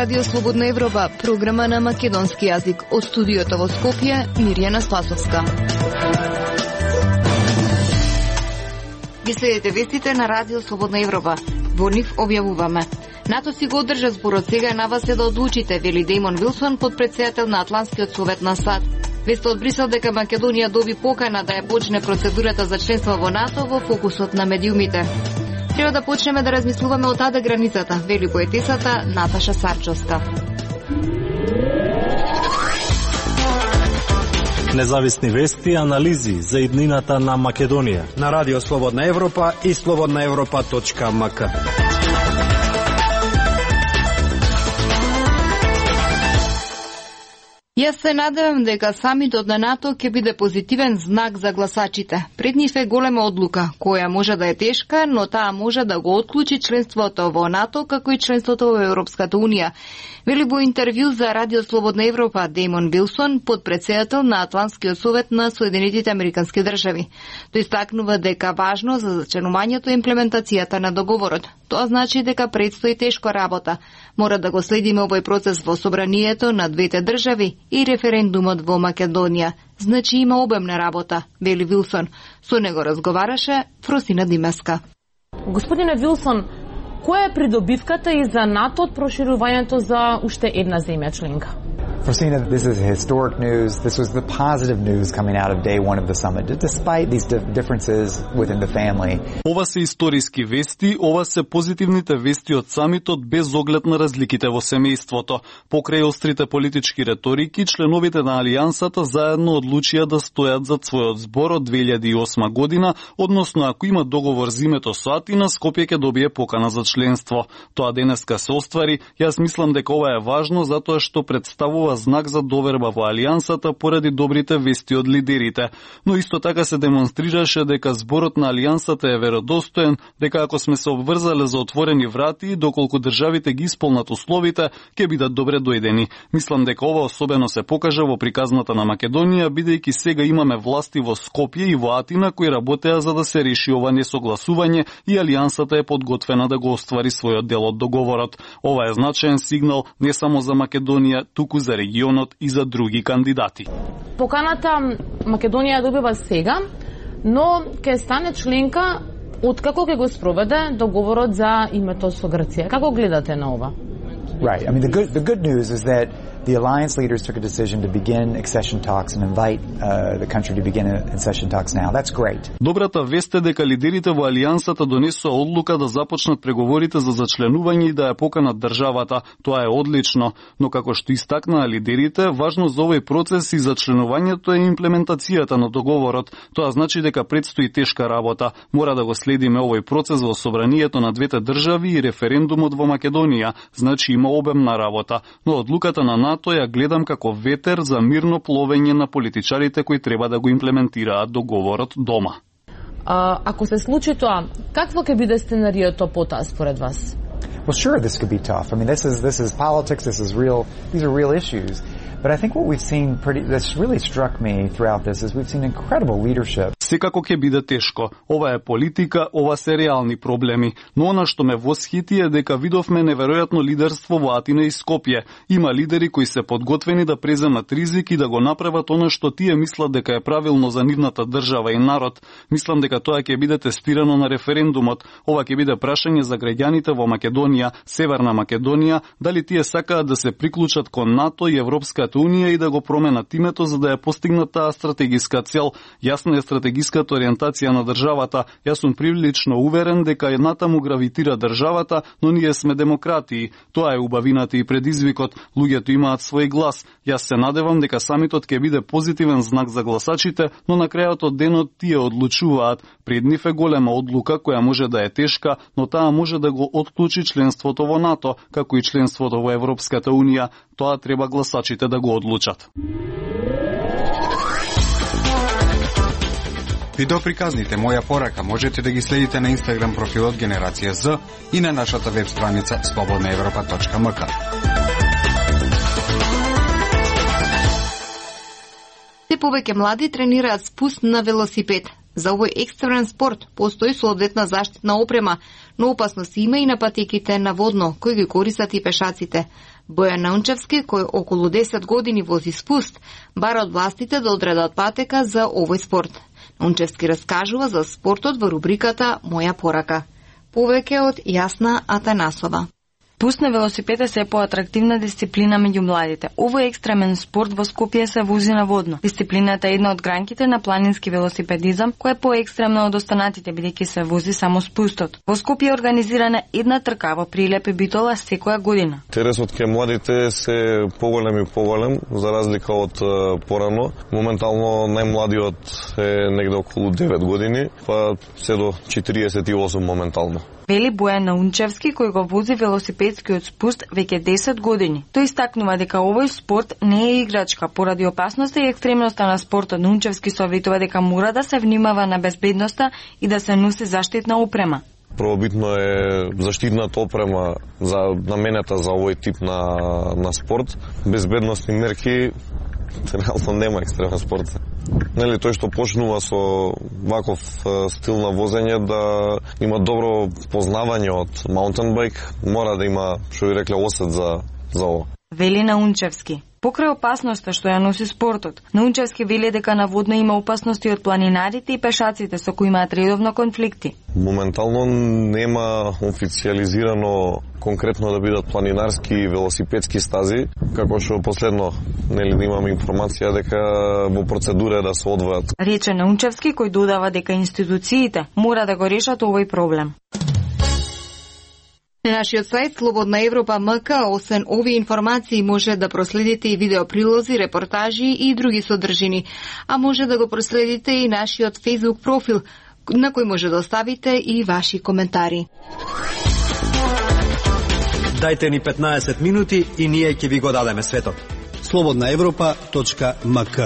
Радио Слободна Европа, програма на македонски јазик. Од студиото во Скопје, Мирјана Спасовска. Ги следите вестите на Радио Слободна Европа. Во нив објавуваме. НАТО си го одржа зборот, сега е на вас да одлучите, вели Деймон Вилсон, подпредседател на Атлантскиот совет на САД. Веста од Брисел дека Македонија доби покана да ја почне процедурата за членство во НАТО во фокусот на медиумите. Треба да почнеме да размислуваме од тада границата, вели поетесата Наташа Сарчовска. Независни вести и анализи за иднината на Македонија на Радио Слободна Европа и slobodnaevropa.mk. Јас се надевам дека самитот на НАТО ќе биде позитивен знак за гласачите. Пред нив е голема одлука, која може да е тешка, но таа може да го отклучи членството во НАТО, како и членството во Европската Унија. Вели во интервју за Радио Слободна Европа Деймон Вилсон, подпредседател на Атлантскиот совет на Соединетите Американски држави. Тој истакнува дека важно за зачинувањето и имплементацијата на договорот. Тоа значи дека предстои тешка работа. Мора да го следиме овој процес во собранието на двете држави и референдумот во Македонија. Значи има обемна работа, вели Вилсон. Со него разговараше Фросина Димеска. Господине Вилсон, која е придобивката и за НАТО од проширувањето за уште една земја членка? Frosina, this is historic news. This was the positive news coming out of day one of the summit, despite these differences within the family. Ова се историски вести, ова се позитивните вести од самитот без оглед на разликите во семејството. Покрај острите политички реторики, членовите на Алијансата заедно одлучија да стојат зад својот збор од 2008 година, односно ако има договор зимето со Атина, Скопје ќе добие покана за членство. Тоа денеска се оствари. Јас мислам дека ова е важно затоа што представува знак за доверба во Алијансата поради добрите вести од лидерите. Но исто така се демонстрираше дека зборот на Алијансата е веродостоен, дека ако сме се обврзале за отворени врати, доколку државите ги исполнат условите, ќе бидат добре дојдени. Мислам дека ова особено се покажа во приказната на Македонија, бидејќи сега имаме власти во Скопје и во Атина кои работеа за да се реши ова несогласување и Алијансата е подготвена да го оствари својот дел од договорот. Ова е значаен сигнал не само за Македонија, туку за регионот и за други кандидати. Поканата Македонија добива сега, но ќе стане членка откако ќе го спроведе договорот за името со Грција. Како гледате на ова? Right. I mean, the good news is that the alliance leaders took a decision to begin accession talks and invite the country to begin accession talks now. That's great. Добрата вест е дека лидерите во Алијансата донесоа одлука да започнат преговорите за зачленување и да ја поканат државата. Тоа е одлично, но како што истакнаа лидерите, важно за овој процес и зачленувањето е имплементацијата на договорот. Тоа значи дека предстои тешка работа. Мора да го следиме овој процес во собранието на двете држави и референдумот во Македонија. Значи има обемна работа, но одлуката на НАТО ја гледам како ветер за мирно пловење на политичарите кои треба да го имплементираат договорот дома. Ако се случи тоа, какво ќе биде сценариото потоа според вас? Well, sure, this could be tough. I mean, this is politics. This is real. These are real issues. But I think what we've seen that's really struck me throughout this is we've seen incredible leadership. Секако ќе биде тешко. Ова е политика, ова се реални проблеми. Но она што ме восхити е дека видовме неверојатно лидерство во Атина и Скопје. Има лидери кои се подготвени да преземат ризик и да го направат она што тие мислат дека е правилно за нивната држава и народ. Мислам дека тоа ќе биде тестирано на референдумот. Ова ќе биде прашање за граѓаните во Македонија, Северна Македонија, дали тие сакаат да се приклучат кон НАТО и Европската Унија и да го променат името за да ја постигнат таа стратегиска цел. Јасна е стратегиската ориентација на државата. Јас сум прилично уверен дека натаму гравитира државата, но ние сме демократии. Тоа е убавината и предизвикот. Луѓето имаат свој глас. Јас се надевам дека самитот ќе биде позитивен знак за гласачите, но на крајот од денот тие одлучуваат. Пред нив е голема одлука која може да е тешка, но таа може да го отклучи членството во НАТО, како и членството во Европската Унија. Тоа треба гласачите да го одлучат. Видеоприказните Моја порака можете да ги следите на Инстаграм профилот Генерација З и на нашата веб страница slobodnaevropa.mk. Се повеќе млади тренираат спуст на велосипед. За овој екстремен спорт постои соодветна заштитна опрема, но опасност има и на патеките на водно, кои ги користат и пешаците. Бојан Наунчевски, кој околу 10 години вози спуст, бара од властите да одредат патека за овој спорт. Наунчевски раскажува за спортот во рубриката Моја порака. Повеќе од Јасна Атанасова. Спуст на велосипед е се поатрактивна дисциплина меѓу младите. Овој екстремен спорт во Скопје се вози на водно. Дисциплината е една од гранките на планински велосипедизам, која е поекстремна од останатите, бидејќи се вози само спустот. Во Скопје е организирана една трка во Прилеп и Битола секоја година. Интересот кај младите се поголем и поголем, за разлика од порано. Моментално најмладиот е негде околу 9 години, па се до 48 моментално. Вели Бојан Наунчевски, кој го вози велосипедскиот спуст веќе 10 години. Тој истакнува дека овој спорт не е играчка. Поради опасноста и екстремноста на спортот, Наунчевски советува дека мора да се внимава на безбедноста и да се носи заштитна опрема. Првобитно е заштитната опрема за наменета за овој тип на спорт. Безбедносни мерки реално нема екстремен спорт. Нели, тој што почнува со ваков стил на возење да има добро познавање од маунтенбајк, мора да има, што ви рекле, осет за ово. Вели Наунчевски. Покрај опасноста што ја носи спортот, Наунчевски вели дека на водно има опасности од планинарите и пешаците со кои имаат редовно конфликти. Моментално нема официализирано конкретно да бидат планинарски и велосипедски стази, како што последно нели да имаме информација дека во процедура е да се одвојат. Рече Наунчевски, кој додава дека институциите мора да го решат овој проблем. На нашиот сајт Слободна Европа МК, освен овие информации, може да проследите и видеоприлози, репортажи и други содржини, а може да го проследите и нашиот Facebook профил, на кој може да оставите и ваши коментари. Дајте ни 15 минути и ние ќе ви го дадеме светот. slobodnaevropa.mk.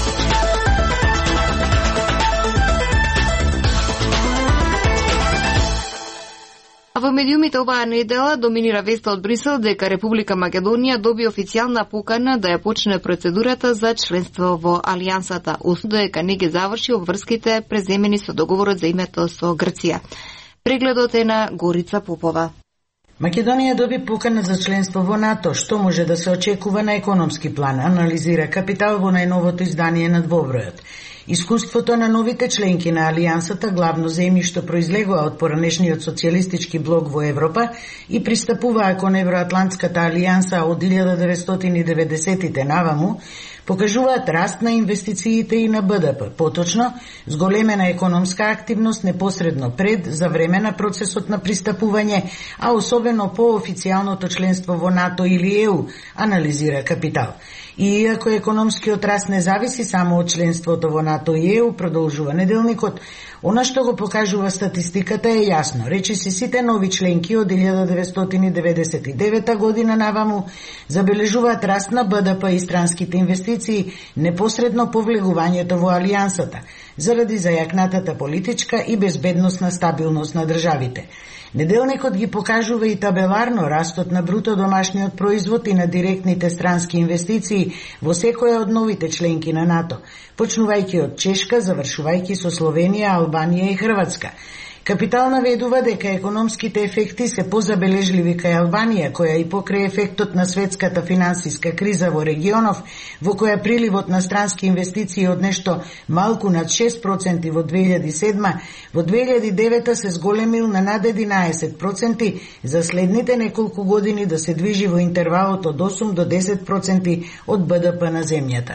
А во медиумите оваа недела доминира веста од Брисел дека Република Македонија доби официјална покана да ја почне процедурата за членство во Алијансата, условно дека не ги заврши обврските преземени со договорот за името со Грција. Прегледот е на Горица Попова. Македонија доби покана за членство во НАТО, што може да се очекува на економски план, анализира Капитал во најновото издание на Двобројот. Искуството на новите членки на Алијансата, главно земји што произлегува од поранешниот социјалистички блок во Европа и пристапуваа кон Евроатлантската алијанса од 1990-тите наваму, покажуваат раст на инвестициите и на БДП, поточно зголемена економска активност непосредно пред, за време на процесот на пристапување, а особено по официјалното членство во НАТО или ЕУ, анализира Капитал. И иако економскиот раст не зависи само од членството во НАТО и ЕУ, продолжува неделникот, она што го покажува статистиката е јасно. Речиси сите нови членки од 1999 година наваму забележуваат раст на БДП и странските инвестиции непосредно по влегувањето во Алијансата, заради зајакнатата политичка и безбедносна стабилност на државите. Неделникот ги покажува и табеларно растот на бруто домашниот производ и на директните странски инвестиции во секоја од новите членки на НАТО, почнувајќи од Чешка, завршувајќи со Словенија, Албанија и Хрватска. Капитал наведува дека економските ефекти се позабележливи кај Албанија, која и покрај ефектот на светската финансиска криза во регионов, во која приливот на странски инвестиции од нешто малку над 6% во 2007, во 2009 се зголемил на над 11%, за следните неколку години да се движи во интервалот од 8 до 10% од БДП на земјата.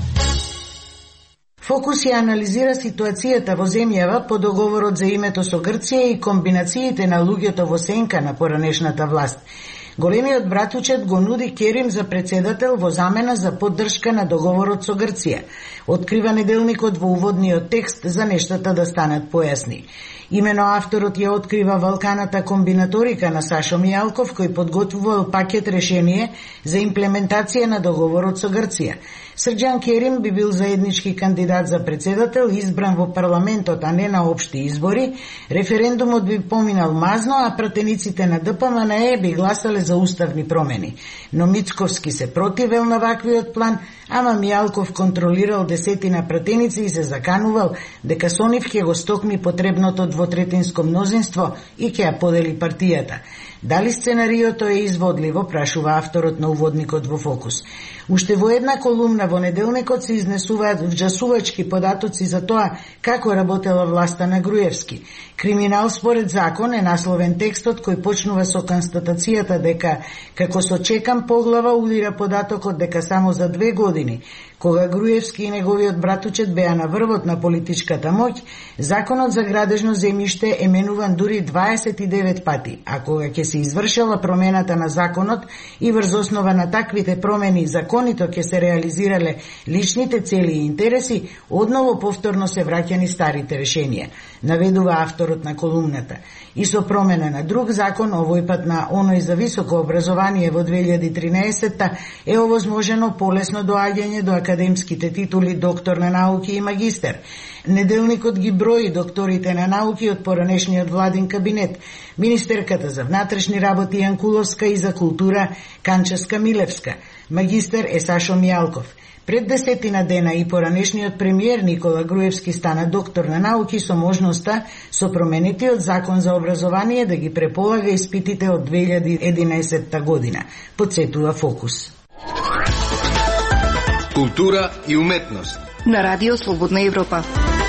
Фокус ја анализира ситуацијата во земјава по договорот за името со Грција и комбинациите на луѓето во сенка на поранешната власт. Големиот братучет го нуди Керим за председател во замена за поддршка на договорот со Грција. Открива неделникот во уводниот текст за нештата да станат појасни. Имено авторот ја открива валканата комбинаторика на Сашо Мијалков, кој подготвувал пакет решение за имплементација на договорот со Грција. Срđan Керим би бил заеднички кандидат за председател, избран во парламентот, а не на општи избори. Референдумот би поминал мазно, а пратениците на ДПМНЕ би гласале за уставни промени. Но Мицковски се противел на ваквиот план, ама Мијалков контролирал десетина пратеници и се заканувал дека со нив ќе го стокми потребното двотретинско мнозинство и ќе ја подели партијата. Дали сценариото е изводливо, прашува авторот на уводникот во Фокус. Уште во една колумна во неделникот се изнесуваат вџасувачки податоци за тоа како работела власта на Груевски. Криминал според закон е насловен текстот кој почнува со констатацијата дека како со чекан поглава удира податокот дека само за 2 години, кога Груевски и неговиот братучет беа на врвот на политичката моќ, законот за градежно земјиште е менуван дури 29 пати, а кога ќе се извршила промената на законот и врз основа на таквите промени законито ќе се реализирале личните цели и интереси, одново повторно се враќани старите решенија, наведува авторот на колумната. И со промена на друг закон, овој пат на оној за високо образование во 2013 е овозможено полесно доаѓање до академските титули доктор на науки и магистер. Неделникот ги брои докторите на науки од поранешниот владин кабинет, министерката за внатрешни работи Јанкуловска и за култура Канческа Милевска. Магистер е Сашо Мијалков. Пред 10 дена и поранешниот премиер Никола Груевски стана доктор на науки со можноста со променетиот закон за образование да ги преполага испитите од 2011 година, подсетува Фокус. Култура и уметност на Радио Слободна Европа.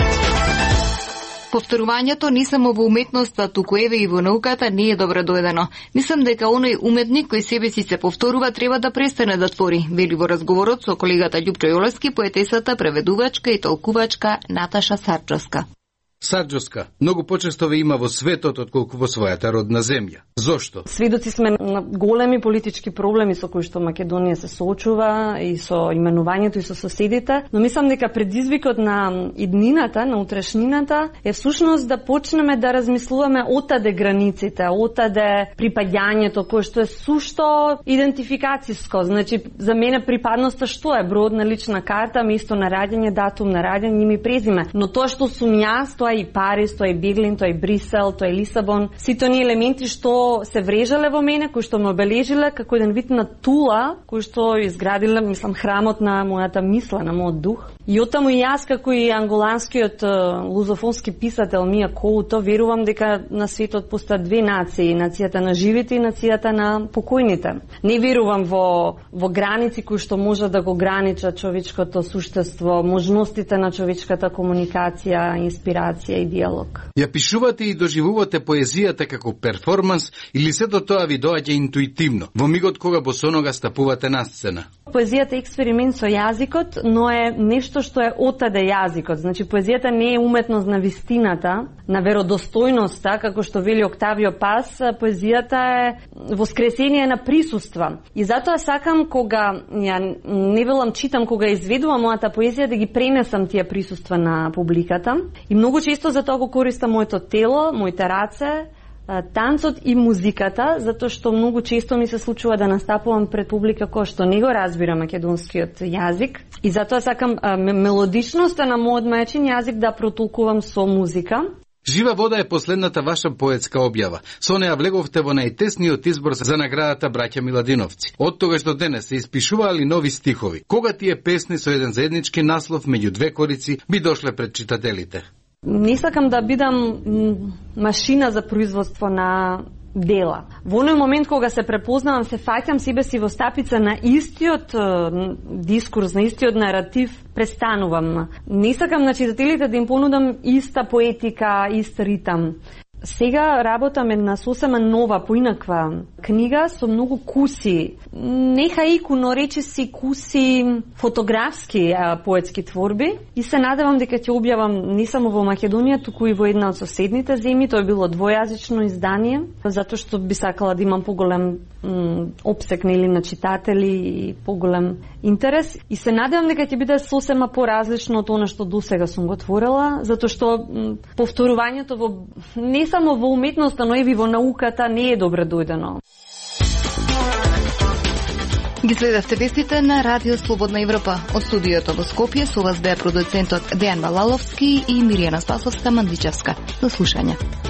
Повторувањето не само во уметноста, туку еве и во науката не е добро доедено. Мислам дека оној уметник кој себе си се повторува треба да престане да твори, вели во разговорот со колегата Љупчо Јолевски поетесата, преведувачка и толкувачка Наташа Сарджоска. Сарджоска многу почесто ве има во светот отколку во својата родна земја. Зошто? Сведоци сме на големи политички проблеми со кои што Македонија се соочува и со именувањето и со соседите, но мислам дека предизвикот на иднината, на утрешнината е всушност да почнеме да размислуваме отаде границите, отаде припаѓањето кое што е сушто идентификацијско. Значи за мене припадноста што е? Бројот на лична карта, место на раѓање, датум на раѓање, име и презиме. Но тоа што сум јас, тоа е и Париз, тоа е Берлин, тоа е Брисел, тоа е Лисабон. Сите оние елементи што се врежале во мене, кои што ме обележиле како еден вид на тула, кој што изградиле, мислам, храмот на мојата мисла, на мојот дух. И оттаму и јас, како и анголанскиот лузофонски писател Мија Коуто, верувам дека на светот постојат две нации, нацијата на живите и нацијата на покојните. Не верувам во граници кои што може да го граничат човечкото суштество, можностите на човечката комуникација, инспирација и диалог. Ја пишувате и доживувате поезијата како перформанс или сето тоа ви доаѓа интуитивно, во мигот кога босонога стапувате на сцена? Поезијата е експеримент со јазикот, но е нешто што е отаде јазикот. Значи, поезијата не е уметност на вистината, на веродостојноста, како што вели Октавио Пас, поезијата е воскресение на присуства. И затоа сакам кога, ја не велам читам, кога изведувам мојата поезија, да ги пренесам тие присуства на публиката. И многу често за тоа го користам моето тело, моите раце, танцот и музиката, затоа што многу често ми се случува да настапувам пред публика која што не го разбира македонскиот јазик. И затоа сакам мелодичноста на мојот мајчин јазик да протолкувам со музика. Жива вода е последната ваша поетска објава. Со неа влеговте во најтесниот избор за наградата Браќа Миладиновци. Од тогаш до денес се испишуваали нови стихови. Кога тие песни со еден заеднички наслов меѓу две корици би дошле пред читателите? Не сакам да бидам машина за производство на дела. Во оној момент кога се препознавам, се фаќам себе си во стапица на истиот дискурс, на истиот наратив, престанувам. Не сакам на читателите да им понудам иста поетика, ист ритам. Сега работаме на сосема нова, поинаква книга со многу куси. Не хаику, но речиси куси фотографски поетски творби. И се надевам дека ќе објавам не само во Македонија, туку и во една од соседните земји. Тоа било двојазично издание, затоа што би сакала да имам поголем опсек на читатели и поголем интерес. И се надевам дека ќе биде сосема поразлично од она што досега сум го творила, затоа што повторувањето во не само во уметноста, но и во науката не е добро дојдено. Ги следевте вестите на Радио Слободна Европа. Од студиото во Скопје со вас беа продуцентот Дејан Балаловски и Миријана Спасовска Мандичевска. До слушање.